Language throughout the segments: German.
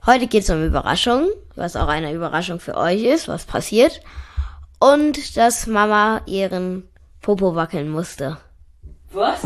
Heute geht es um Überraschungen, was auch eine Überraschung für euch ist, was passiert. Und dass Mama ihren Popo wackeln musste. Was?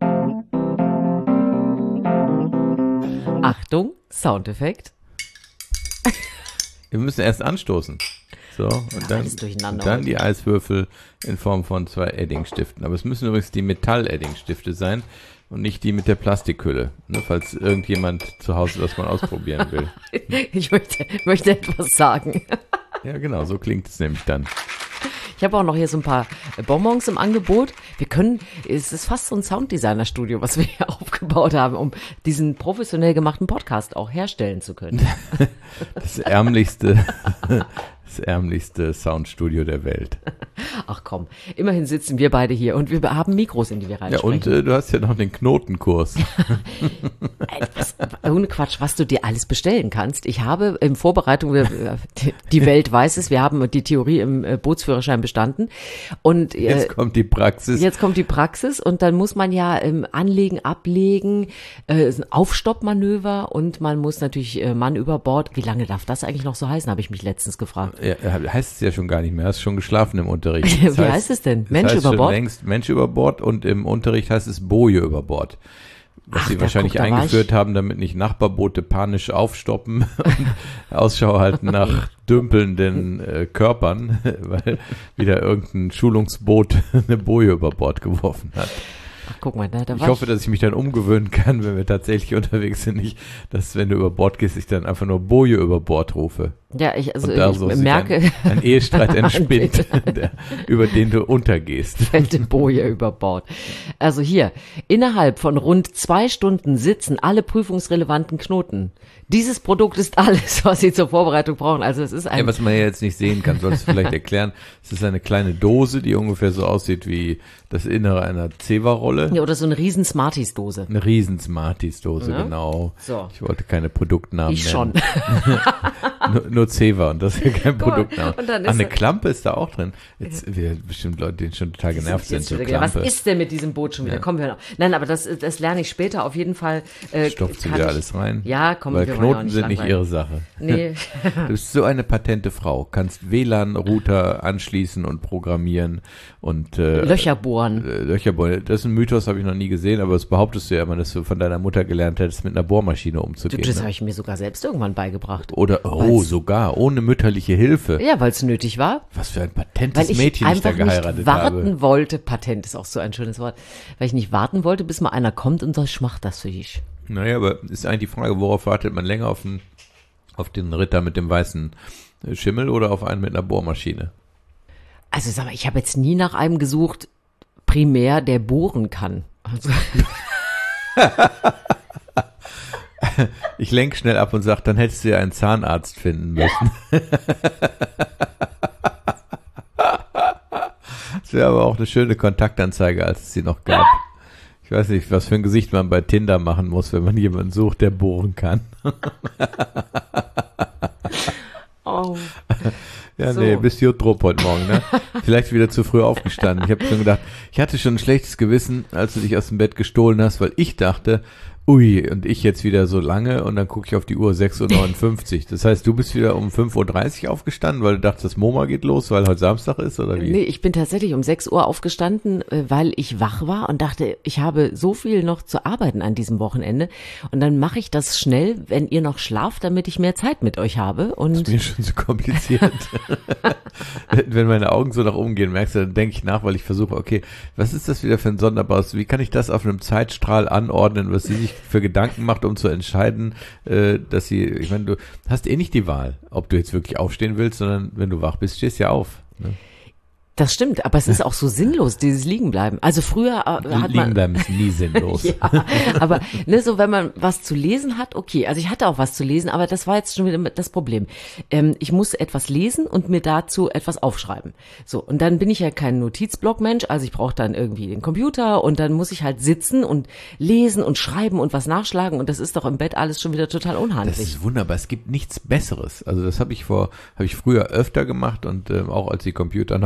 Achtung, Soundeffekt. Wir müssen erst anstoßen. So, und dann die Eiswürfel in Form von 2 Edding-Stiften. Aber es müssen übrigens die Metall-Edding-Stifte sein und nicht die mit der Plastikhülle, ne, falls irgendjemand zu Hause das mal ausprobieren will. Ich möchte etwas sagen. Ja, genau, so klingt es nämlich dann. Ich habe auch noch hier so ein paar Bonbons im Angebot. Es ist fast so ein Sounddesigner-Studio, was wir hier aufgebaut haben, um diesen professionell gemachten Podcast auch herstellen zu können. Das ärmlichste Soundstudio der Welt. Ach komm, immerhin sitzen wir beide hier und wir haben Mikros, in die wir reinsprechen. Ja, und du hast ja noch den Knotenkurs. Ohne Quatsch, was du dir alles bestellen kannst. Ich habe in Vorbereitung, die Welt weiß es, wir haben die Theorie im Bootsführerschein bestanden. Und jetzt kommt die Praxis. Jetzt kommt die Praxis und dann muss man ja anlegen, ablegen, ein Aufstoppmanöver und man muss natürlich Mann über Bord. Wie lange darf das eigentlich noch so heißen, habe ich mich letztens gefragt. Ja, heißt es ja schon gar nicht mehr, hast schon geschlafen im Unterricht. Wie heißt es denn? Mensch über Bord? Längst Mensch über Bord und im Unterricht heißt es Boje über Bord. Was sie wahrscheinlich eingeführt haben, damit nicht Nachbarboote panisch aufstoppen und Ausschau halten nach dümpelnden Körpern, weil wieder irgendein Schulungsboot eine Boje über Bord geworfen hat. Ach, guck mal, ich hoffe, dass ich mich dann umgewöhnen kann, wenn wir tatsächlich unterwegs sind, nicht, dass wenn du über Bord gehst, ich dann einfach nur Boje über Bord rufe. Ja, ich merke, ein Ehestreit entspinnt, über den du untergehst. Fällt die Boje über Bord. Also hier, innerhalb von rund 2 Stunden sitzen alle prüfungsrelevanten Knoten. Dieses Produkt ist alles, was Sie zur Vorbereitung brauchen. Also es ist ein... Ja, was man ja jetzt nicht sehen kann, sollst du vielleicht erklären. Es ist eine kleine Dose, die ungefähr so aussieht wie das Innere einer Zewa-Rolle. Ja, oder so eine riesen Smarties-Dose. Eine riesen Smarties-Dose, ja? Genau. So. Ich wollte keine Produktnamen nennen. Schon. nur Zewa und das ist ja kein Produktname. Eine Klampe ist da auch drin. Jetzt wir bestimmt Leute, die schon total genervt sind. So was ist denn mit diesem Boot schon wieder? Ja. Kommen wir noch. Nein, aber das lerne ich später auf jeden Fall. Stopft sie wieder alles rein? Ja, kommen wir. Weil Knoten sind nicht ihre Sache. Nee. Du bist so eine patente Frau. Kannst WLAN-Router anschließen und programmieren und Löcher bohren. Löcher bohren. Das ist ein Mythos, habe ich noch nie gesehen, aber das behauptest du ja immer, dass du von deiner Mutter gelernt hättest, mit einer Bohrmaschine umzugehen. Das habe ich mir sogar selbst irgendwann beigebracht. Oder, sogar, ohne mütterliche Hilfe. Ja, weil es nötig war. Was für ein patentes Mädchen ich da geheiratet habe. Weil ich warten wollte, patent ist auch so ein schönes Wort, weil ich nicht warten wollte, bis mal einer kommt und sagt, ich mach das für dich. Naja, aber ist eigentlich die Frage, worauf wartet man länger, auf den Ritter mit dem weißen Schimmel oder auf einen mit einer Bohrmaschine? Also sag mal, ich habe jetzt nie nach einem gesucht, primär, der bohren kann. Also. Ich lenke schnell ab und sage, dann hättest du ja einen Zahnarzt finden müssen. Das wäre aber auch eine schöne Kontaktanzeige, als es sie noch gab. Ich weiß nicht, was für ein Gesicht man bei Tinder machen muss, wenn man jemanden sucht, der bohren kann. Oh. Ja, so. Nee, bist Jutrup heute Morgen, ne? Vielleicht wieder zu früh aufgestanden. Ich habe schon gedacht, ich hatte schon ein schlechtes Gewissen, als du dich aus dem Bett gestohlen hast, weil ich dachte, ui, und ich jetzt wieder so lange und dann gucke ich auf die Uhr 6:59 Uhr. Das heißt, du bist wieder um 5:30 Uhr aufgestanden, weil du dachtest, das MoMA geht los, weil heute Samstag ist, oder wie? Nee, ich bin tatsächlich um 6 Uhr aufgestanden, weil ich wach war und dachte, ich habe so viel noch zu arbeiten an diesem Wochenende und dann mache ich das schnell, wenn ihr noch schlaft, damit ich mehr Zeit mit euch habe. Und das ist mir schon so kompliziert. Wenn meine Augen so nach oben gehen, merkst du, dann denke ich nach, weil ich versuche, okay, was ist das wieder für ein sonderbares, wie kann ich das auf einem Zeitstrahl anordnen, was sie sich für Gedanken macht, um zu entscheiden, dass sie, ich meine, du hast eh nicht die Wahl, ob du jetzt wirklich aufstehen willst, sondern wenn du wach bist, stehst du ja auf. Ne? Das stimmt, aber es ist auch so sinnlos, dieses Liegenbleiben. Also früher hat man... Liegenbleiben ist nie sinnlos. Ja, aber so, wenn man was zu lesen hat, okay. Also ich hatte auch was zu lesen, aber das war jetzt schon wieder das Problem. Ich muss etwas lesen und mir dazu etwas aufschreiben. So, und dann bin ich ja kein Notizblock-Mensch, also ich brauche dann irgendwie den Computer und dann muss ich halt sitzen und lesen und schreiben und was nachschlagen und das ist doch im Bett alles schon wieder total unhandlich. Das ist wunderbar, es gibt nichts Besseres. Also das habe ich früher öfter gemacht und auch als die Computer noch größer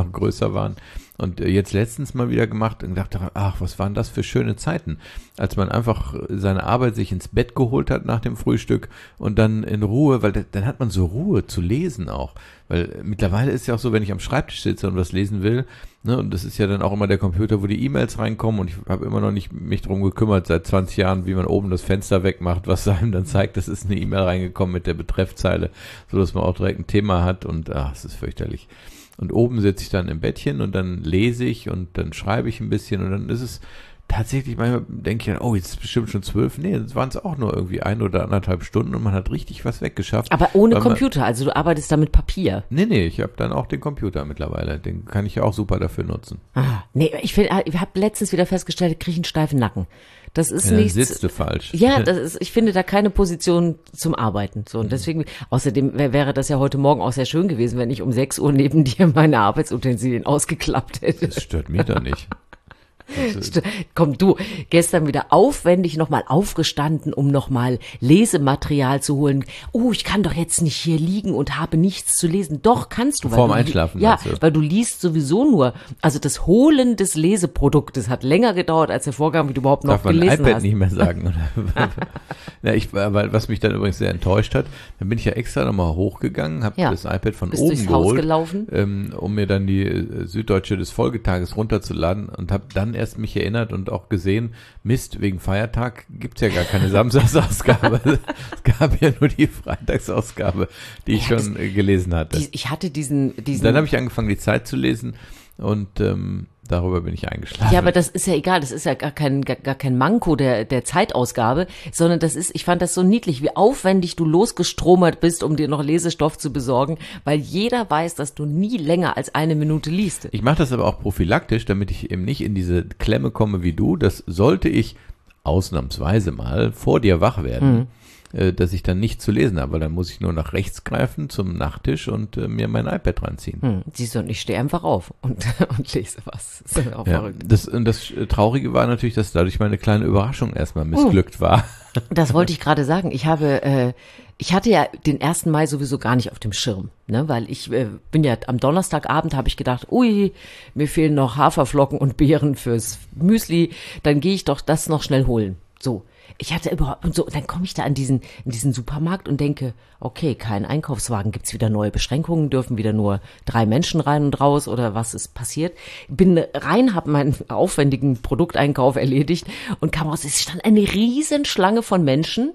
größer waren. Und jetzt letztens mal wieder gemacht und dachte, ach, was waren das für schöne Zeiten, als man einfach seine Arbeit sich ins Bett geholt hat nach dem Frühstück und dann in Ruhe, weil dann hat man so Ruhe zu lesen auch. Weil mittlerweile ist ja auch so, wenn ich am Schreibtisch sitze und was lesen will, ne, und das ist ja dann auch immer der Computer, wo die E-Mails reinkommen und ich habe immer noch nicht mich drum gekümmert, seit 20 Jahren, wie man oben das Fenster wegmacht, was einem dann zeigt, das ist eine E-Mail reingekommen mit der Betreffzeile, so dass man auch direkt ein Thema hat und es ist fürchterlich. Und oben sitze ich dann im Bettchen und dann lese ich und dann schreibe ich ein bisschen und dann ist es tatsächlich, manchmal denke ich, oh, jetzt ist bestimmt schon 12. Nee, jetzt waren es auch nur irgendwie 1 oder 1,5 Stunden und man hat richtig was weggeschafft. Aber ohne Computer, also du arbeitest da mit Papier? Nee, ich habe dann auch den Computer mittlerweile. Den kann ich ja auch super dafür nutzen. Nee, ich habe letztens wieder festgestellt, ich kriege einen steifen Nacken. Das ist ja, nichts. Sitzt du falsch. Ja, ich finde da keine Position zum Arbeiten. So, und deswegen, außerdem wäre das ja heute Morgen auch sehr schön gewesen, wenn ich um 6 Uhr neben dir meine Arbeitsutensilien ausgeklappt hätte. Das stört mich doch nicht. Komm du, gestern wieder aufwendig nochmal aufgestanden, um nochmal Lesematerial zu holen. Oh, ich kann doch jetzt nicht hier liegen und habe nichts zu lesen. Doch, kannst du. Vorm Einschlafen. Ja, weil du liest sowieso nur. Also das Holen des Leseproduktes hat länger gedauert, als der Vorgang, wie du überhaupt noch gelesen hast. Darf man iPad nicht mehr sagen, oder? Weil was mich dann übrigens sehr enttäuscht hat, dann bin ich ja extra nochmal hochgegangen, habe das iPad von oben durchs geholt, Haus gelaufen, um mir dann die Süddeutsche des Folgetages runterzuladen und habe dann erst mich erinnert und auch gesehen, Mist, wegen Feiertag gibt's ja gar keine Samstagsausgabe. Es gab ja nur die Freitagsausgabe, die ich schon gelesen hatte. Ich hatte diesen. Dann habe ich angefangen, die Zeit zu lesen und darüber bin ich eingeschlafen. Ja, aber das ist ja egal, das ist ja gar kein Manko der Zeitausgabe, sondern ich fand das so niedlich, wie aufwendig du losgestromert bist, um dir noch Lesestoff zu besorgen, weil jeder weiß, dass du nie länger als 1 Minute liest. Ich mache das aber auch prophylaktisch, damit ich eben nicht in diese Klemme komme wie du. Das sollte ich ausnahmsweise mal vor dir wach werden. Dass ich dann nicht zu lesen habe, weil dann muss ich nur nach rechts greifen zum Nachttisch und mir mein iPad ranziehen. Siehst du, und ich stehe einfach auf und lese was. Das ist auch verrückt. Das Traurige war natürlich, dass dadurch meine kleine Überraschung erstmal missglückt war. Das wollte ich gerade sagen. Ich hatte ja den 1. Mai sowieso gar nicht auf dem Schirm, ne, weil ich bin ja am Donnerstagabend, habe ich gedacht, ui, mir fehlen noch Haferflocken und Beeren fürs Müsli, dann gehe ich doch das noch schnell holen. So. Ich hatte überhaupt, und so, dann komme ich da in diesen Supermarkt und denke, okay, kein Einkaufswagen, gibt's wieder neue Beschränkungen, dürfen wieder nur 3 Menschen rein und raus oder was ist passiert? Bin rein, habe meinen aufwendigen Produkteinkauf erledigt und kam raus, es stand eine Riesenschlange von Menschen.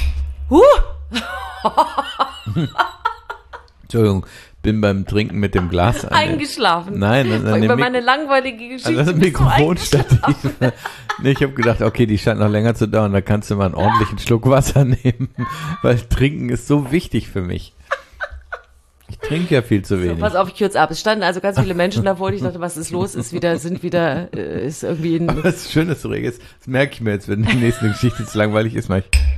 Entschuldigung, bin beim Trinken mit dem Glas eingeschlafen. Nein, über meine langweilige Geschichte. Das Mikrofonstativ. Nee, ich habe gedacht, okay, die scheint noch länger zu dauern, da kannst du mal einen ordentlichen Schluck Wasser nehmen, weil Trinken ist so wichtig für mich. Ich trinke ja viel zu wenig. So, pass auf, ich kürze ab. Es standen also ganz viele Menschen davor, ich dachte, was ist los? Ist irgendwie ein... Aber das Schöne ist, das merke ich mir jetzt, wenn die nächste Geschichte zu langweilig ist,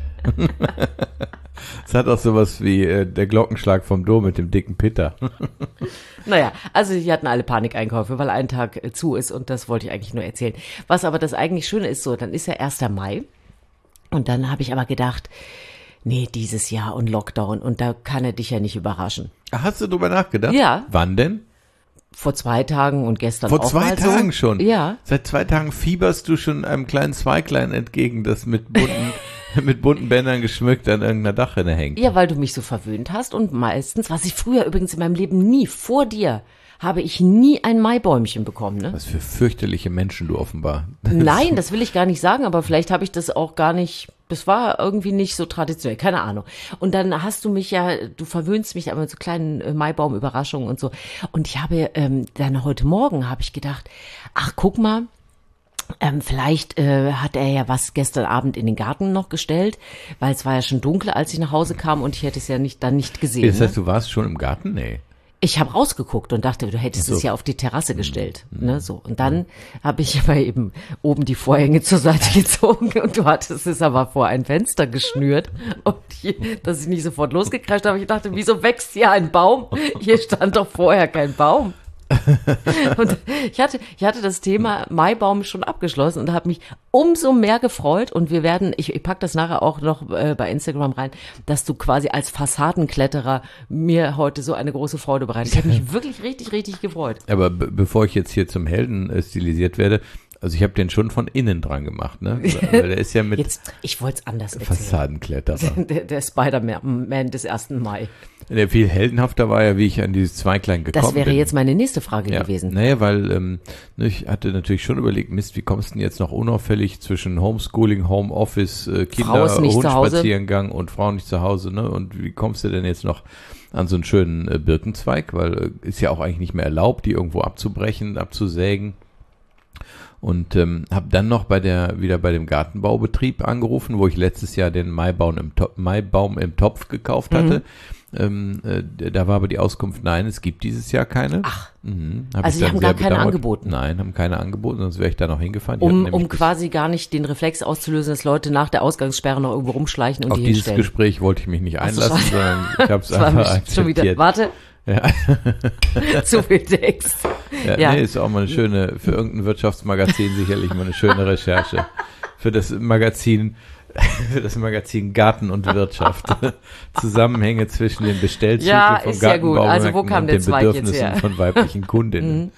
Es hat auch sowas wie der Glockenschlag vom Dom mit dem dicken Peter. Naja, also die hatten alle Panikeinkäufe, weil ein Tag zu ist und das wollte ich eigentlich nur erzählen. Was aber das eigentlich Schöne ist, so, dann ist ja 1. Mai und dann habe ich aber gedacht, nee, dieses Jahr und Lockdown und da kann er dich ja nicht überraschen. Hast du drüber nachgedacht? Ja. Wann denn? Vor 2 Tagen und gestern auch. Vor 2 Tagen schon? Ja. Seit 2 Tagen fieberst du schon einem kleinen Zweiglein entgegen, das mit bunten Bändern geschmückt an irgendeiner Dachrinne hängt. Ja, weil du mich so verwöhnt hast und meistens, was ich früher übrigens in meinem Leben nie, vor dir, habe ich nie ein Maibäumchen bekommen, ne? Was für fürchterliche Menschen du offenbar. Nein, das will ich gar nicht sagen, aber vielleicht habe ich das auch gar nicht, das war irgendwie nicht so traditionell, keine Ahnung. Und dann hast du mich ja, du verwöhnst mich aber mit so kleinen Maibaum-Überraschungen und so. Und ich habe dann heute Morgen habe ich gedacht, ach, guck mal, vielleicht hat er ja was gestern Abend in den Garten noch gestellt, weil es war ja schon dunkel, als ich nach Hause kam und ich hätte es ja nicht gesehen. Das heißt, du warst schon im Garten? Nee. Ich habe rausgeguckt und dachte, du hättest es ja auf die Terrasse gestellt, ne, so. Und dann habe ich aber eben oben die Vorhänge zur Seite gezogen und du hattest es aber vor ein Fenster geschnürt und dass ich nicht sofort losgekreischt habe. Ich dachte, wieso wächst hier ein Baum? Hier stand doch vorher kein Baum. Und ich hatte das Thema Maibaum schon abgeschlossen und habe mich umso mehr gefreut. Und ich pack das nachher auch noch bei Instagram rein, dass du quasi als Fassadenkletterer mir heute so eine große Freude bereitest. Ich habe mich wirklich richtig, richtig gefreut. Aber bevor ich jetzt hier zum Helden stilisiert werde, also ich habe den schon von innen dran gemacht, ne? Weil der ist ja mit ich wollte es anders erzählen. Fassadenkletterer. Der Spider-Man des 1. Mai. Der viel heldenhafter war ja, wie ich an dieses Zweiglein gekommen bin. Das wäre jetzt meine nächste Frage gewesen. Naja, weil ich hatte natürlich schon überlegt, Mist, wie kommst du denn jetzt noch unauffällig zwischen Homeschooling, Homeoffice, Kinder, Hundspaziergang und Frau nicht zu Hause, ne? Und wie kommst du denn jetzt noch an so einen schönen Birkenzweig? Weil ist ja auch eigentlich nicht mehr erlaubt, die irgendwo abzubrechen, abzusägen. Und habe dann noch wieder bei dem Gartenbaubetrieb angerufen, wo ich letztes Jahr den Maibaum im Topf gekauft hatte. Da war aber die Auskunft, nein, es gibt dieses Jahr keine. Ach, also die haben gar keine angeboten? Nein, haben keine angeboten, sonst wäre ich da noch hingefahren. Um quasi gar nicht den Reflex auszulösen, dass Leute nach der Ausgangssperre noch irgendwo rumschleichen und die hinstellen. Auf dieses Gespräch wollte ich mich nicht einlassen, sondern ich habe es einfach akzeptiert. Warte. Ja. Zu viel Text. Ja. Nee, ist auch mal eine schöne, für irgendein Wirtschaftsmagazin sicherlich mal eine schöne Recherche. Für das Magazin Garten und Wirtschaft. Zusammenhänge zwischen den Bestellzyklen von Gartenbaumärkten wo kam und der den Zweig Bedürfnissen von weiblichen Kundinnen.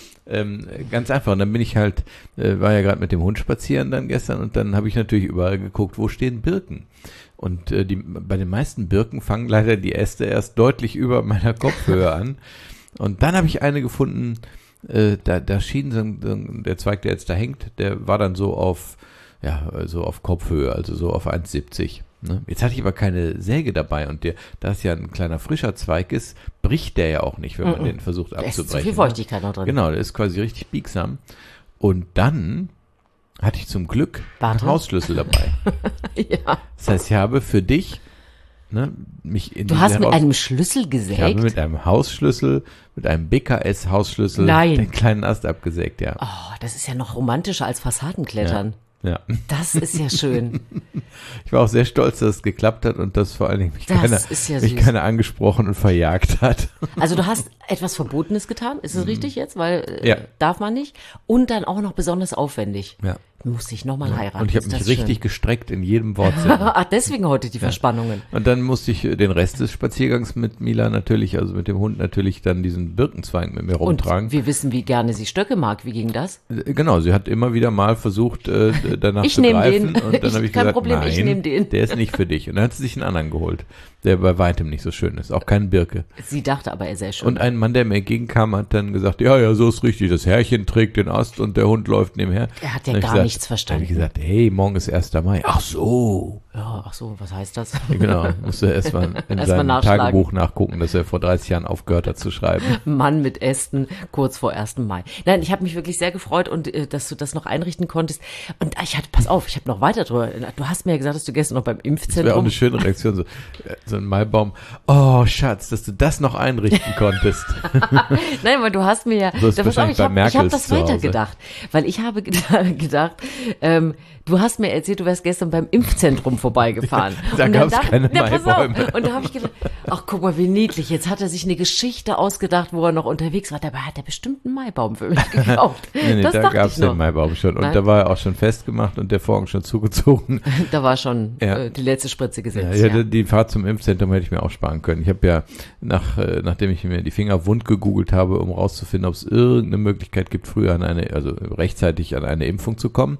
Ganz einfach. Und dann bin ich halt, war ja gerade mit dem Hund spazieren dann gestern und dann habe ich natürlich überall geguckt, wo stehen Birken. Und bei den meisten Birken fangen leider die Äste erst deutlich über meiner Kopfhöhe an. Und dann habe ich eine gefunden, da schien der Zweig, der jetzt da hängt, der war dann so auf Kopfhöhe, also so auf 1,70. Ne? Jetzt hatte ich aber keine Säge dabei und da es ja ein kleiner frischer Zweig ist, bricht der ja auch nicht, wenn man den versucht abzubrechen. Da ist zu viel Feuchtigkeit noch drin. Genau, der ist quasi richtig biegsam. Und dann hatte ich zum Glück einen Hausschlüssel dabei. Ja. Das heißt, ich habe für dich mich in Du hast mit einem Schlüssel gesägt? Ich habe mit einem Hausschlüssel, mit einem BKS-Hausschlüssel den kleinen Ast abgesägt, ja. Oh, das ist ja noch romantischer als Fassadenklettern. Ja. Das ist ja schön. Ich war auch sehr stolz, dass es geklappt hat und dass vor allen Dingen mich keiner angesprochen und verjagt hat. Also du hast etwas Verbotenes getan, ist es richtig jetzt? Weil darf man nicht. Und dann auch noch besonders aufwendig. Ja. Musste ich nochmal heiraten. Und ich habe mich richtig gestreckt in jedem Wortsinn. Ach, deswegen heute die Verspannungen. Und dann musste ich den Rest des Spaziergangs mit Mila natürlich, also mit dem Hund natürlich, dann diesen Birkenzweig mit mir rumtragen. Und wir wissen, wie gerne sie Stöcke mag. Wie ging das? Genau, sie hat immer wieder mal versucht, danach zu greifen. Und dann habe ich gesagt, Problem, nein, ich nehme den. Der ist nicht für dich. Und dann hat sie sich einen anderen geholt, der bei weitem nicht so schön ist. Auch kein Birke. Sie dachte aber, er sei schön. Und ein Mann, der mir entgegenkam, hat dann gesagt, ja, so ist richtig. Das Herrchen trägt den Ast und der Hund läuft nebenher. Er hat ja gar nichts verstanden. Da habe ich gesagt, hey, morgen ist 1. Mai. Ach so. Ja, was heißt das? Genau, musste erst mal in seinem Tagebuch nachgucken, dass er vor 30 Jahren aufgehört hat zu schreiben. Mann mit Ästen, kurz vor 1. Mai. Nein, ich habe mich wirklich sehr gefreut und dass du das noch einrichten konntest. Und pass auf, ich habe noch weiter drüber. Du hast mir ja gesagt, dass du gestern noch beim Impfzentrum. Das wäre auch eine schöne Reaktion, so ein Maibaum. Oh, Schatz, dass du das noch einrichten konntest. Nein, weil du hast mir ja, so ist wahrscheinlich bei Merkel. Ich habe das weitergedacht, weil ich habe gedacht, du hast mir erzählt, du wärst gestern beim Impfzentrum vorbeigefahren. Da gab es keine Maibäume. Und da habe ich gedacht, ach guck mal, wie niedlich. Jetzt hat er sich eine Geschichte ausgedacht, wo er noch unterwegs war. Dabei hat er bestimmt einen Maibaum für mich gekauft. Nee, da gab es den Maibaum schon. Und da war er auch schon festgemacht und der Vorhang schon zugezogen. Da war schon die letzte Spritze gesetzt. Ja, die Fahrt zum Impfzentrum hätte ich mir auch sparen können. Ich habe ja, nachdem ich mir die Finger wund gegoogelt habe, um rauszufinden, ob es irgendeine Möglichkeit gibt, früher rechtzeitig an eine Impfung zu kommen.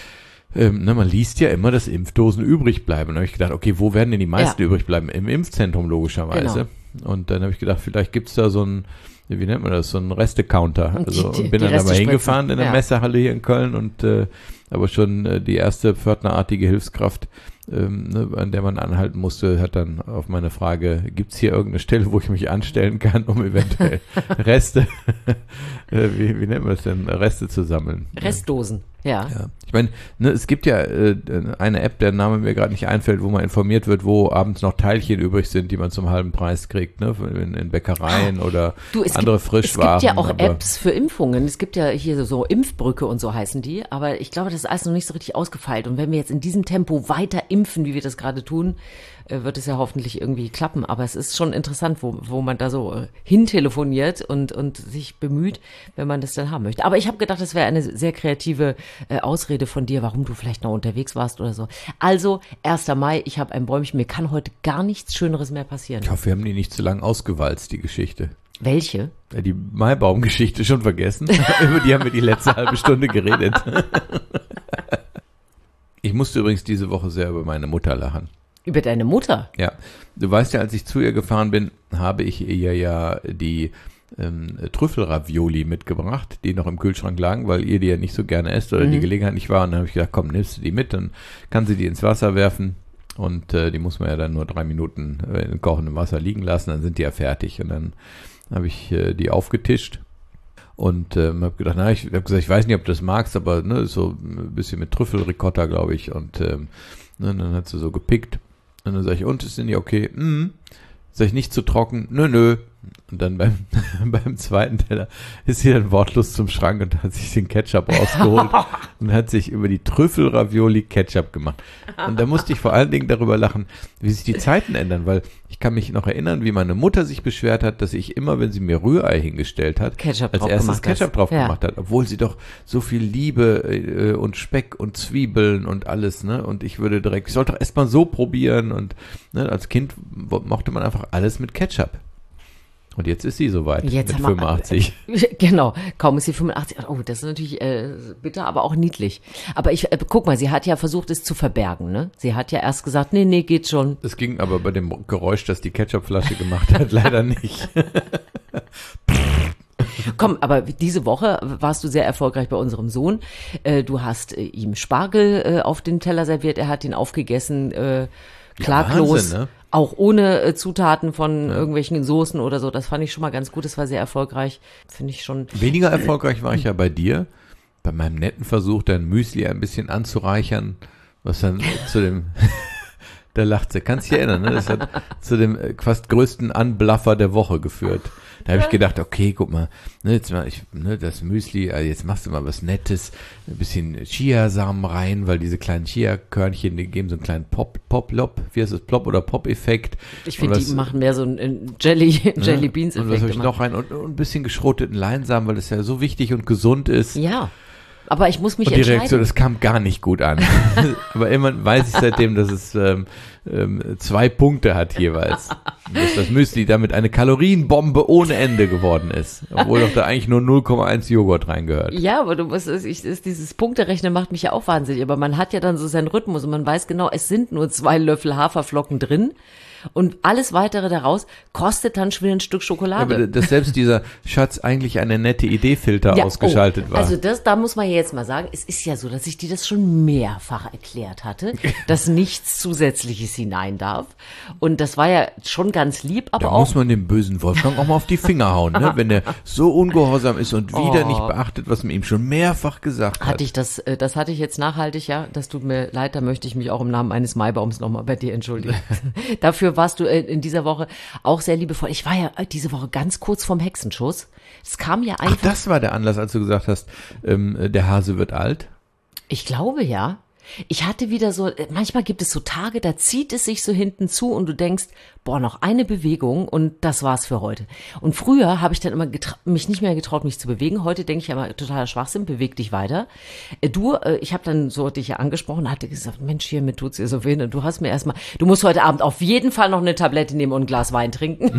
Man liest ja immer, dass Impfdosen übrig bleiben. Und dann habe ich gedacht, okay, wo werden denn die meisten übrig bleiben? Im Impfzentrum logischerweise. Genau. Und dann habe ich gedacht, vielleicht gibt es da so ein, wie nennt man das, so ein Restecounter. Und bin dann dabei hingefahren in der Messehalle hier in Köln und aber schon die erste pförtnerartige Hilfskraft, an der man anhalten musste, hat dann auf meine Frage, gibt's hier irgendeine Stelle, wo ich mich anstellen kann, um eventuell Reste, wie nennt man das denn, Reste zu sammeln? Restdosen, ja. Ich meine, es gibt ja eine App, der Name mir gerade nicht einfällt, wo man informiert wird, wo abends noch Teilchen übrig sind, die man zum halben Preis kriegt, ne? In Bäckereien oder andere Frischwaren. Es gibt ja auch Apps für Impfungen. Es gibt ja hier so Impfbrücke und so heißen die, aber ich glaube, das ist alles noch nicht so richtig ausgefeilt. Und wenn wir jetzt in diesem Tempo weiter impfen, wie wir das gerade tun, wird es ja hoffentlich irgendwie klappen. Aber es ist schon interessant, wo man da so hintelefoniert und sich bemüht, wenn man das dann haben möchte. Aber ich habe gedacht, das wäre eine sehr kreative Ausrede von dir, warum du vielleicht noch unterwegs warst oder so. Also, 1. Mai, ich habe ein Bäumchen, mir kann heute gar nichts Schöneres mehr passieren. Ich hoffe, wir haben die nicht zu lang ausgewalzt, die Geschichte. Welche? Ja, die Maibaum-Geschichte schon vergessen. Über die haben wir die letzte halbe Stunde geredet. Ich musste übrigens diese Woche sehr über meine Mutter lachen. Über deine Mutter? Ja. Du weißt ja, als ich zu ihr gefahren bin, habe ich ihr ja die Trüffelravioli mitgebracht, die noch im Kühlschrank lagen, weil ihr die ja nicht so gerne esst oder die Gelegenheit nicht war. Und dann habe ich gedacht, komm, nimmst du die mit, dann kann sie die ins Wasser werfen. Und die muss man ja dann nur 3 Minuten in kochendem Wasser liegen lassen, dann sind die ja fertig. Und dann habe ich die aufgetischt und habe gedacht, ich habe gesagt, ich weiß nicht, ob du das magst, aber ne, so ein bisschen mit Trüffelricotta, glaube ich. Und dann hat sie so gepickt. Und dann sage ich, und, sind die okay? Sag ich, nicht zu trocken? Nö. Und dann beim zweiten Teller ist sie dann wortlos zum Schrank und hat sich den Ketchup rausgeholt und hat sich über die Trüffelravioli Ketchup gemacht. Und da musste ich vor allen Dingen darüber lachen, wie sich die Zeiten ändern, weil ich kann mich noch erinnern, wie meine Mutter sich beschwert hat, dass ich immer, wenn sie mir Rührei hingestellt hat, als erstes Ketchup drauf gemacht hat, obwohl sie doch so viel Liebe und Speck und Zwiebeln und alles, ne? Und ich sollte doch erst mal so probieren und ne, als Kind mochte man einfach alles mit Ketchup. Und jetzt ist sie soweit, jetzt mit 85. Genau, kaum ist sie 85. Oh, das ist natürlich bitter, aber auch niedlich. Aber guck mal, sie hat ja versucht, es zu verbergen, ne? Sie hat ja erst gesagt, nee, geht schon. Das ging aber bei dem Geräusch, das die Ketchupflasche gemacht hat, leider nicht. Komm, aber diese Woche warst du sehr erfolgreich bei unserem Sohn. Du hast ihm Spargel auf den Teller serviert, er hat ihn aufgegessen, klaglos. Ja, Wahnsinn, ne? Auch ohne Zutaten von irgendwelchen Soßen oder so. Das fand ich schon mal ganz gut. Das war sehr erfolgreich. Finde ich schon. Weniger erfolgreich war ich ja bei dir. Bei meinem netten Versuch, dein Müsli ein bisschen anzureichern, was dann zu dem, da lacht sie. Kannst dich erinnern, ne? Das hat zu dem fast größten Anblaffer der Woche geführt. Da habe ich gedacht, okay, guck mal, ne, jetzt mal das Müsli, also jetzt machst du mal was Nettes, ein bisschen Chiasamen rein, weil diese kleinen Chia-Körnchen, die geben so einen kleinen Pop-Lop, wie heißt das, Plop- oder Pop-Effekt. Ich finde, die machen mehr so einen Jelly-Beans-Effekt. Und was habe ich noch rein? Und ein bisschen geschroteten Leinsamen, weil das ja so wichtig und gesund ist. Ja. Aber ich muss mich entscheiden. Und die Reaktion, das kam gar nicht gut an. Aber immerhin weiß ich seitdem, dass es 2 Punkte hat jeweils. Dass das Müsli damit eine Kalorienbombe ohne Ende geworden ist. Obwohl doch da eigentlich nur 0,1 Joghurt reingehört. Ja, aber dieses Punkterechnen macht mich ja auch wahnsinnig. Aber man hat ja dann so seinen Rhythmus und man weiß genau, es sind nur 2 Löffel Haferflocken drin. Und alles weitere daraus kostet dann schon wieder ein Stück Schokolade. Ja, aber dass selbst dieser Schatz eigentlich eine nette Idee-Filter ausgeschaltet war. Also da muss man ja jetzt mal sagen, es ist ja so, dass ich dir das schon mehrfach erklärt hatte, dass nichts Zusätzliches hinein darf. Und das war ja schon ganz lieb, aber da auch. muss man dem bösen Wolfgang auch mal auf die Finger hauen, ne? Wenn der so ungehorsam ist und wieder nicht beachtet, was man ihm schon mehrfach gesagt hat. Das hatte ich jetzt nachhaltig, ja. Das tut mir leid, da möchte ich mich auch im Namen eines Maibaums nochmal bei dir entschuldigen. Dafür warst du in dieser Woche auch sehr liebevoll. Ich war ja diese Woche ganz kurz vorm Hexenschuss. Es kam ja einfach. Ach, das war der Anlass, als du gesagt hast, der Hase wird alt? Ich glaube, ja. Ich hatte wieder so, manchmal gibt es so Tage, da zieht es sich so hinten zu und du denkst, boah, noch eine Bewegung und das war's für heute. Und früher habe ich dann immer mich nicht mehr getraut, mich zu bewegen. Heute denke ich ja immer, totaler Schwachsinn, beweg dich weiter. Ich habe dann so dich ja angesprochen, hatte gesagt, Mensch, hier, mir tut's hier so weh. Und du hast mir erstmal, du musst heute Abend auf jeden Fall noch eine Tablette nehmen und ein Glas Wein trinken.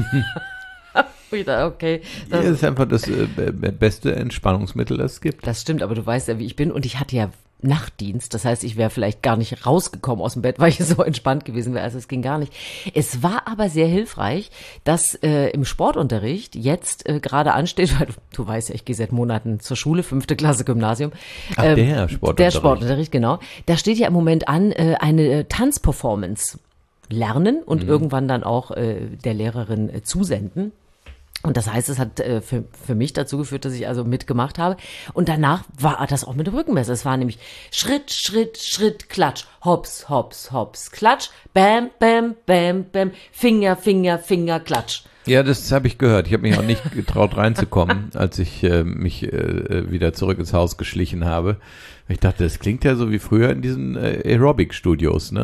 Okay. Das ist einfach das beste Entspannungsmittel, das es gibt. Das stimmt, aber du weißt ja, wie ich bin und ich hatte ja Nachtdienst, das heißt, ich wäre vielleicht gar nicht rausgekommen aus dem Bett, weil ich so entspannt gewesen wäre, also es ging gar nicht. Es war aber sehr hilfreich, dass im Sportunterricht jetzt gerade ansteht, weil du weißt ja, ich gehe seit Monaten zur Schule, 5. Klasse Gymnasium. Ach, der Sportunterricht. Der Sportunterricht, genau. Da steht ja im Moment an, eine Tanzperformance lernen und irgendwann dann auch der Lehrerin zusenden. Und das heißt, es hat für mich dazu geführt, dass ich also mitgemacht habe. Und danach war das auch mit Rückenmesser. Es war nämlich Schritt, Schritt, Schritt, Klatsch, Hops, Hops, Hops, Klatsch, Bam, Bam, Bam, Bam, Finger, Finger, Finger, Klatsch. Ja, das habe ich gehört. Ich habe mich auch nicht getraut reinzukommen, als ich mich wieder zurück ins Haus geschlichen habe. Ich dachte, das klingt ja so wie früher in diesen Aerobic-Studios, ne?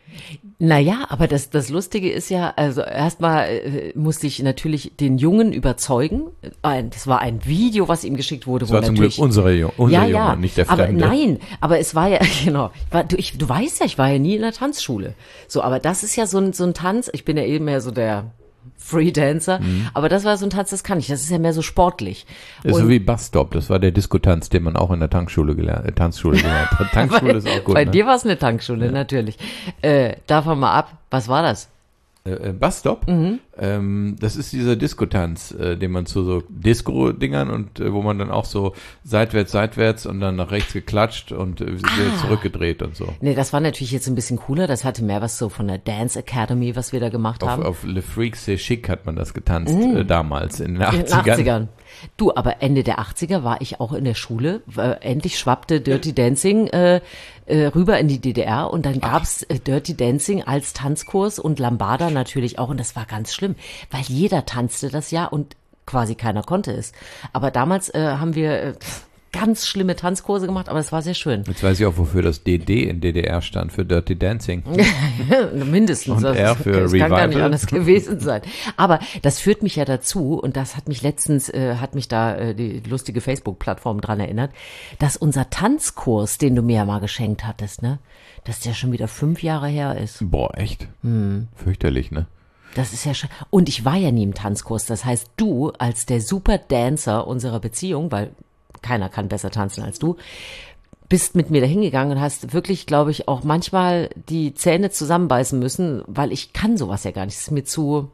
Naja, aber das Lustige ist ja, also erstmal musste ich natürlich den Jungen überzeugen. Das war ein Video, was ihm geschickt wurde. Das war zum Glück unser Junge, nicht der Fremde. Aber nein, aber es war ja, genau, du weißt ja, ich war ja nie in der Tanzschule. So, aber das ist ja so ein Tanz, ich bin ja eben mehr so der Freedancer, aber das war so ein Tanz, das kann ich, das ist ja mehr so sportlich. Ist so wie Busstop, das war der Diskotanz, den man auch in der Tanzschule gelernt hat. Tankschule ist auch gut. Bei dir war es eine Tankschule, natürlich. Davon mal ab, was war das? Busstop? Das ist dieser Diskotanz, den man zu so Disco-Dingern und wo man dann auch so seitwärts und dann nach rechts geklatscht und wieder zurückgedreht und so. Nee, das war natürlich jetzt ein bisschen cooler. Das hatte mehr was so von der Dance Academy, was wir da gemacht haben. Auf Le Freak C'est Chic hat man das getanzt damals, in den 80ern. In den 80ern. Du, aber Ende der 80er war ich auch in der Schule. Endlich schwappte Dirty Dancing rüber in die DDR und dann gab's Dirty Dancing als Tanzkurs und Lambada natürlich auch und das war ganz schlimm, weil jeder tanzte das ja und quasi keiner konnte es. Aber damals haben wir ganz schlimme Tanzkurse gemacht, aber es war sehr schön. Jetzt weiß ich auch, wofür das DD in DDR stand, für Dirty Dancing. Mindestens. Und R für das Revival. Kann gar nicht anders gewesen sein. Aber das führt mich ja dazu, und das hat mich letztens, die lustige Facebook-Plattform dran erinnert, dass unser Tanzkurs, den du mir ja mal geschenkt hattest, ne, dass der schon wieder 5 Jahre her ist. Boah, echt? Fürchterlich, ne? Das ist ja schon. Und ich war ja nie im Tanzkurs. Das heißt, du als der Super Dancer unserer Beziehung, weil keiner kann besser tanzen als du, bist mit mir dahin gegangen und hast wirklich, glaube ich, auch manchmal die Zähne zusammenbeißen müssen, weil ich kann sowas ja gar nicht. Das ist mir zu.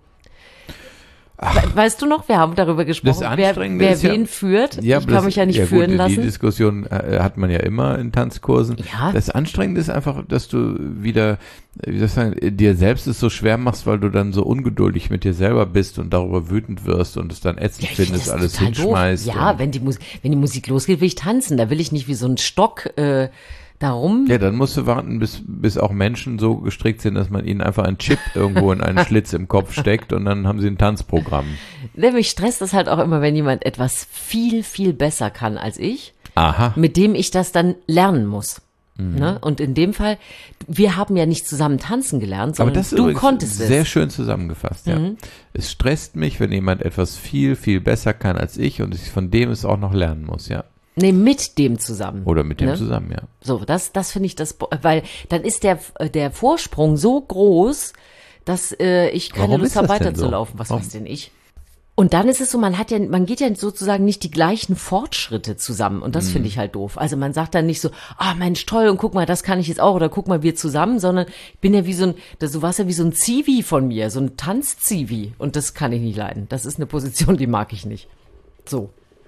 Weißt du noch, wir haben darüber gesprochen, wer wen führt. Ja, ich kann mich ja nicht führen gut, lassen. Die Diskussion hat man ja immer in Tanzkursen. Ja. Das Anstrengende ist einfach, dass du wieder, wie soll ich sagen, dir selbst es so schwer machst, weil du dann so ungeduldig mit dir selber bist und darüber wütend wirst und es dann ätzend findest, alles hinschmeißt. Doof. Ja, wenn die Musik losgeht, will ich tanzen. Da will ich nicht wie so ein Stock darum. Ja, dann musst du warten, bis auch Menschen so gestrickt sind, dass man ihnen einfach einen Chip irgendwo in einen Schlitz im Kopf steckt und dann haben sie ein Tanzprogramm. Mich stresst das halt auch immer, wenn jemand etwas viel, viel besser kann als ich, mit dem ich das dann lernen muss. Ne? Und in dem Fall, wir haben ja nicht zusammen tanzen gelernt, sondern aber das du konntest es. Sehr schön zusammengefasst, ja. Es stresst mich, wenn jemand etwas viel, viel besser kann als ich und ich von dem es auch noch lernen muss, ja. Nee, mit dem zusammen. Oder mit dem zusammen, ja. So, das finde ich weil dann ist der Vorsprung so groß, dass ich keine Lust habe, weiterzulaufen. Was weiß denn ich? Und dann ist es so, man geht ja sozusagen nicht die gleichen Fortschritte zusammen und das finde ich halt doof. Also man sagt dann nicht so, Mensch, toll und guck mal, das kann ich jetzt auch oder guck mal, wir zusammen, sondern ich bin ja du warst ja wie so ein Zivi von mir, so ein Tanzzivi und das kann ich nicht leiden. Das ist eine Position, die mag ich nicht. So.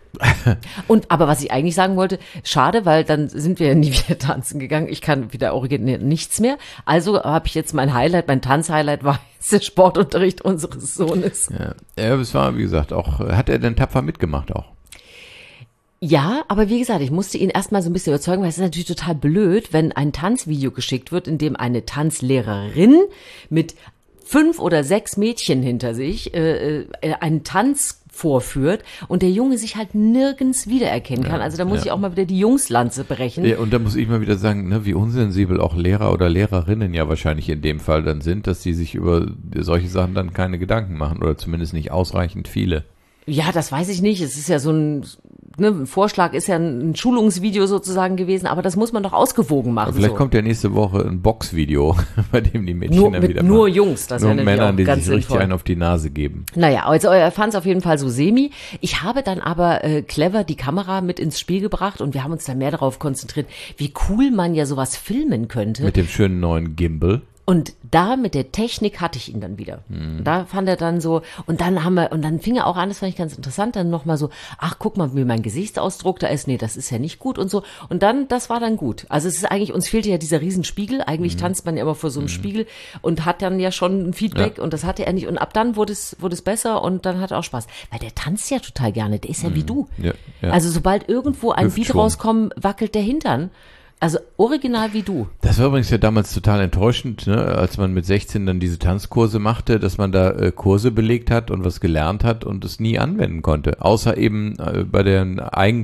Aber was ich eigentlich sagen wollte, schade, weil dann sind wir ja nie wieder tanzen gegangen. Ich kann wieder originär nichts mehr. Also habe ich jetzt mein Tanzhighlight war jetzt der Sportunterricht unseres Sohnes. Ja, es war, wie gesagt, auch, hat er denn tapfer mitgemacht auch? Ja, aber wie gesagt, ich musste ihn erstmal so ein bisschen überzeugen, weil es ist natürlich total blöd, wenn ein Tanzvideo geschickt wird, in dem eine Tanzlehrerin mit 5 oder 6 Mädchen hinter sich einen Tanz vorführt und der Junge sich halt nirgends wiedererkennen kann. Also da muss ich auch mal wieder die Jungslanze brechen. Ja, und da muss ich mal wieder sagen, ne, wie unsensibel auch Lehrer oder Lehrerinnen ja wahrscheinlich in dem Fall dann sind, dass sie sich über solche Sachen dann keine Gedanken machen oder zumindest nicht ausreichend viele. Ja, das weiß ich nicht. Es ist ja so ein Vorschlag, ist ja ein Schulungsvideo sozusagen gewesen, aber das muss man doch ausgewogen machen. Aber vielleicht kommt ja nächste Woche ein Boxvideo, bei dem die Mädchen dann wieder nur Jungs, das nur wäre Männer, auch die ganz sich richtig sinnvoll. einen auf die Nase geben. Naja, also er fand es auf jeden Fall so semi. Ich habe dann aber clever die Kamera mit ins Spiel gebracht und wir haben uns dann mehr darauf konzentriert, wie cool man ja sowas filmen könnte. Mit dem schönen neuen Gimbal. Und da mit der Technik hatte ich ihn dann wieder. Da fand er dann so, und dann fing er auch an, das fand ich ganz interessant, dann nochmal so, guck mal, wie mein Gesichtsausdruck da ist, nee, das ist ja nicht gut und so. Und dann, das war dann gut. Also es ist eigentlich, uns fehlte ja dieser Riesenspiegel, eigentlich tanzt man ja immer vor so einem Spiegel und hat dann ja schon ein Feedback und das hatte er nicht. Und ab dann wurde es besser und dann hat er auch Spaß. Weil der tanzt ja total gerne, der ist ja wie du. Ja. Also sobald irgendwo ein Beat rauskommt, wackelt der Hintern. Also original wie du. Das war übrigens ja damals total enttäuschend, ne? Als man mit 16 dann diese Tanzkurse machte, dass man da Kurse belegt hat und was gelernt hat und es nie anwenden konnte. Außer eben bei den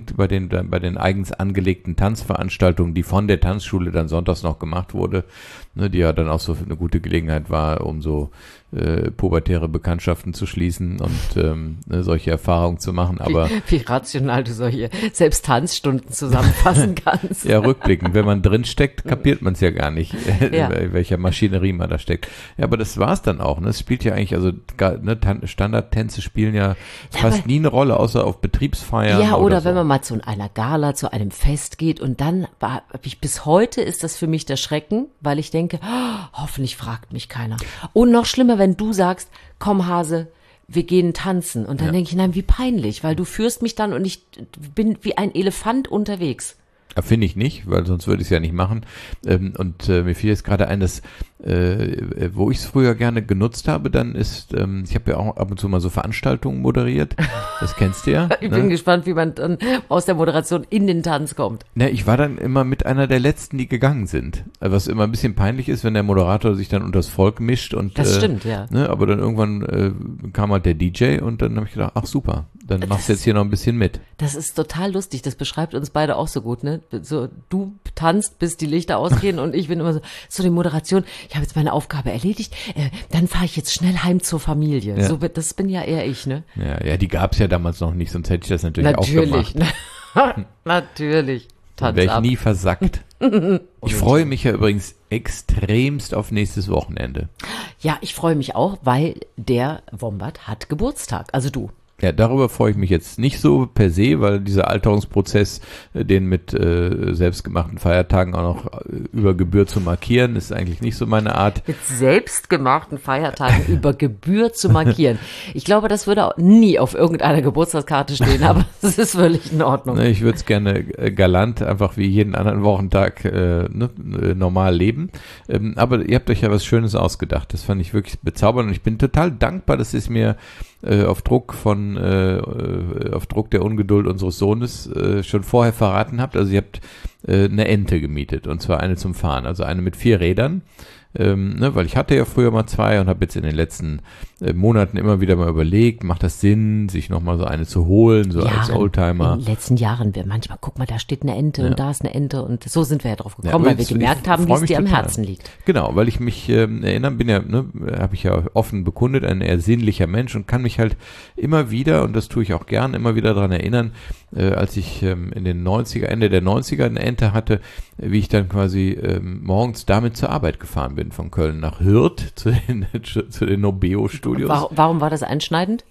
eigens angelegten Tanzveranstaltungen, die von der Tanzschule dann sonntags noch gemacht wurde, ne? Die ja dann auch so eine gute Gelegenheit war, um so pubertäre Bekanntschaften zu schließen und solche Erfahrungen zu machen. Aber wie rational du solche selbst Tanzstunden zusammenfassen kannst. Ja, rückblickend. Wenn man drin steckt, kapiert man es ja gar nicht, in welcher Maschinerie man da steckt. Ja, aber das war's dann auch. Ne? Es spielt ja eigentlich, also ne, Standardtänze spielen ja fast nie eine Rolle, außer auf Betriebsfeiern. Ja, oder so. wenn man mal zu einer Gala, zu einem Fest geht und dann bis heute ist das für mich der Schrecken, weil ich denke, hoffentlich fragt mich keiner. Und noch schlimmer, wenn du sagst, komm Hase, wir gehen tanzen. Und dann denke ich, nein, wie peinlich, weil du führst mich dann und ich bin wie ein Elefant unterwegs. Finde ich nicht, weil sonst würde ich es ja nicht machen. Und mir fiel jetzt gerade ein, dass wo ich es früher gerne genutzt habe, dann ist, ich habe ja auch ab und zu mal so Veranstaltungen moderiert. Das kennst du ja. Ich bin gespannt, wie man dann aus der Moderation in den Tanz kommt. Na, ich war dann immer mit einer der Letzten, die gegangen sind. Was immer ein bisschen peinlich ist, wenn der Moderator sich dann unters Volk mischt. Und, das stimmt, ja. Ne, aber dann irgendwann kam halt der DJ und dann habe ich gedacht, ach super, dann machst du jetzt hier noch ein bisschen mit. Das ist total lustig, das beschreibt uns beide auch so gut, ne? So, du tanzt, bis die Lichter ausgehen und ich bin immer so die Moderation, ich habe jetzt meine Aufgabe erledigt, dann fahre ich jetzt schnell heim zur Familie. Ja. So, das bin ja eher ich, ne? Ja, die gab's ja damals noch nicht, sonst hätte ich das natürlich auch gemacht. Natürlich. Dann wäre ich nie versackt. Ich freue mich ja übrigens extremst auf nächstes Wochenende. Ja, ich freue mich auch, weil der Wombat hat Geburtstag, also du. Ja, darüber freue ich mich jetzt nicht so per se, weil dieser Alterungsprozess, den mit selbstgemachten Feiertagen auch noch über Gebühr zu markieren, ist eigentlich nicht so meine Art. Mit selbstgemachten Feiertagen über Gebühr zu markieren. Ich glaube, das würde auch nie auf irgendeiner Geburtstagskarte stehen, aber das ist völlig in Ordnung. Ich würde es gerne galant, einfach wie jeden anderen Wochentag normal leben. Aber ihr habt euch ja was Schönes ausgedacht. Das fand ich wirklich bezaubernd und ich bin total dankbar, dass es mir auf Druck der Ungeduld unseres Sohnes schon vorher verraten habt. Also ihr habt eine Ente gemietet und zwar eine zum Fahren, also eine mit 4 Rädern. Weil ich hatte ja früher mal 2 und habe jetzt in den letzten Monaten immer wieder mal überlegt, macht das Sinn, sich nochmal so eine zu holen, so als Oldtimer. In den letzten Jahren, manchmal, guck mal, da steht eine Ente und da ist eine Ente und so sind wir ja drauf gekommen, weil wir gemerkt haben, wie es dir am Herzen liegt. Genau, weil ich mich erinnern, bin ja, habe ich ja offen bekundet, ein eher sinnlicher Mensch und kann mich halt immer wieder, und das tue ich auch gern, immer wieder daran erinnern, als ich in den 90er, Ende der 90er eine Ente hatte, wie ich dann quasi morgens damit zur Arbeit gefahren bin, von Köln nach Hürth zu den Nobeo-Studios. Warum war das einschneidend?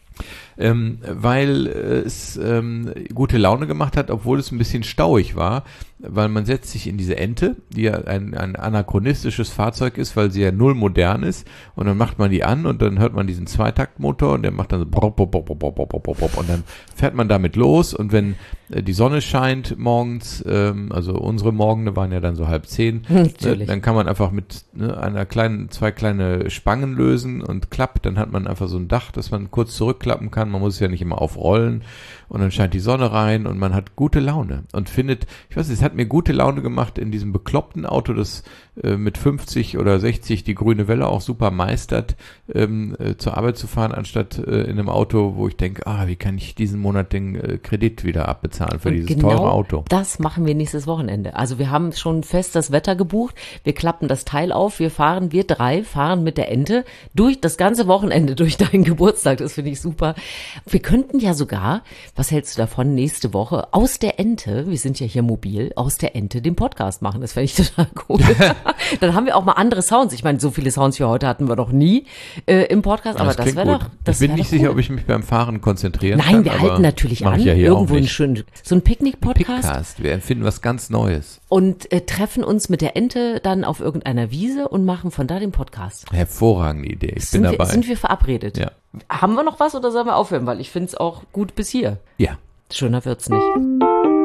Weil es gute Laune gemacht hat, obwohl es ein bisschen stauig war, weil man setzt sich in diese Ente, die ja ein anachronistisches Fahrzeug ist, weil sie ja null modern ist, und dann macht man die an und dann hört man diesen Zweitaktmotor und der macht dann so und dann fährt man damit los und wenn die Sonne scheint morgens, also unsere Morgene waren ja dann so 9:30, dann kann man einfach mit zwei kleine Spangen lösen und klappt, dann hat man einfach so ein Dach, das man kurz zurückklappen kann, man muss es ja nicht immer aufrollen und dann scheint die Sonne rein und man hat gute Laune und findet, ich weiß nicht, es hat mir gute Laune gemacht in diesem bekloppten Auto, das mit 50 oder 60 die grüne Welle auch super meistert, zur Arbeit zu fahren, anstatt in einem Auto, wo ich denke, wie kann ich diesen Monat den Kredit wieder abbezahlen für dieses teure Auto. Das machen wir nächstes Wochenende. Also wir haben schon fest das Wetter gebucht, wir klappen das Teil auf, wir 3 fahren mit der Ente durch das ganze Wochenende, durch deinen Geburtstag, das finde ich super. Wir könnten ja sogar, was hältst du davon, nächste Woche aus der Ente, wir sind ja hier mobil, aus der Ente den Podcast machen, das fände ich total cool. Dann haben wir auch mal andere Sounds. Ich meine, so viele Sounds wie heute hatten wir noch nie im Podcast, aber das wäre doch Ich bin nicht sicher, ob ich mich beim Fahren konzentrieren kann. Nein, wir halten natürlich an, ja irgendwo einen schönen, so ein Picknick-Podcast. Wir empfinden was ganz Neues. Und treffen uns mit der Ente dann auf irgendeiner Wiese und machen von da den Podcast. Hervorragende Idee, ich bin dabei. Sind wir verabredet? Ja. Haben wir noch was oder sollen wir aufhören? Weil ich finde es auch gut bis hier. Ja. Schöner wird's nicht.